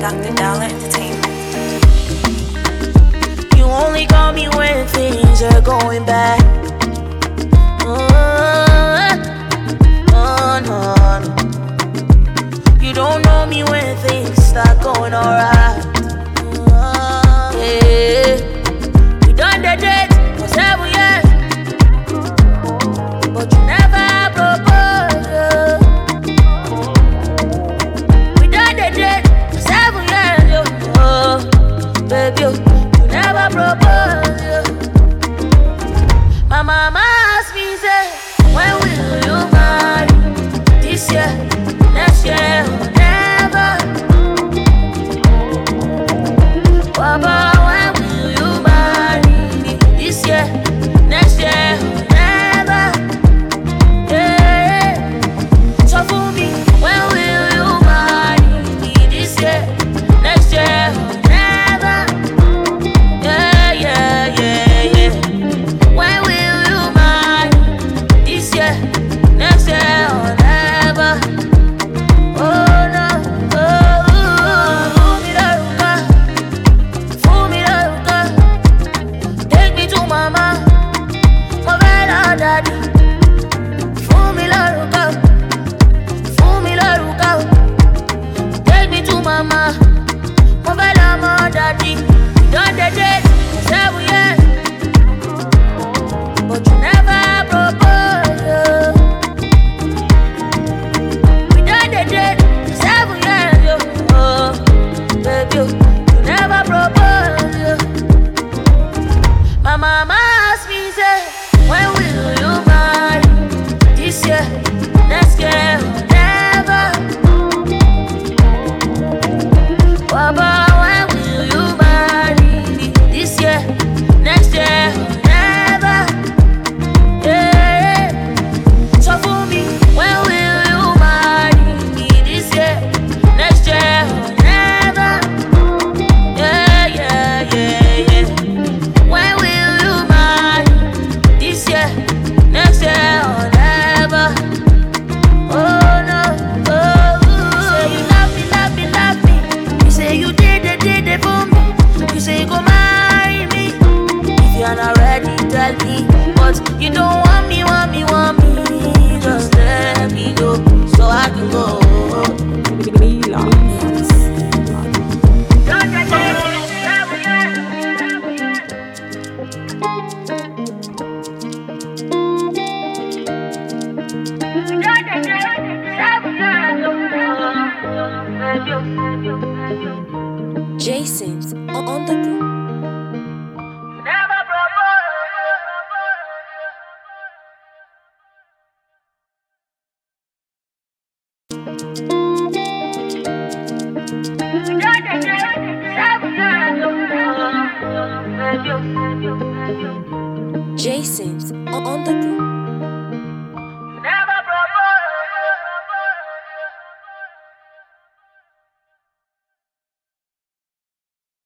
Dr. Dollar Entertainment. You only call me when things are going bad. Oh, no. You don't know me when things start going alright. Yeah. We done the date for 7 years, but you never proposed. We done the date for 7 years, oh, baby, you never proposed. My mama asked me, say, when will you marry? This year, next year, never. Papa, when will you marry? This year, next year, never. Yeah. So for me, when will you marry? This year, next year, never. Yeah. When will you marry? This year, next year, never. Oh no, fool me the hookah, take me to mama, my better daddy. Fool me the hookah, take me to mama, my better daddy. We done the date for 7 years, but you never proposed. We done the date for 7 years, oh, baby, you never proposed. My mama asked me, say, when will you marry? This year, next year, never. Papa, when will you marry? This year, next year, never. Yeah. So for me, when will you marry? This year, next year, never. Yeah. When will you marry? This year, next year, never. Oh no, you say you love me. You say you did it for me. You say you go marry me. If you're not ready, tell me. But you don't want me. Just let me go, so I can go. J. Sims on the beat. You never proposed. You never proposed. J. Sims on the beat.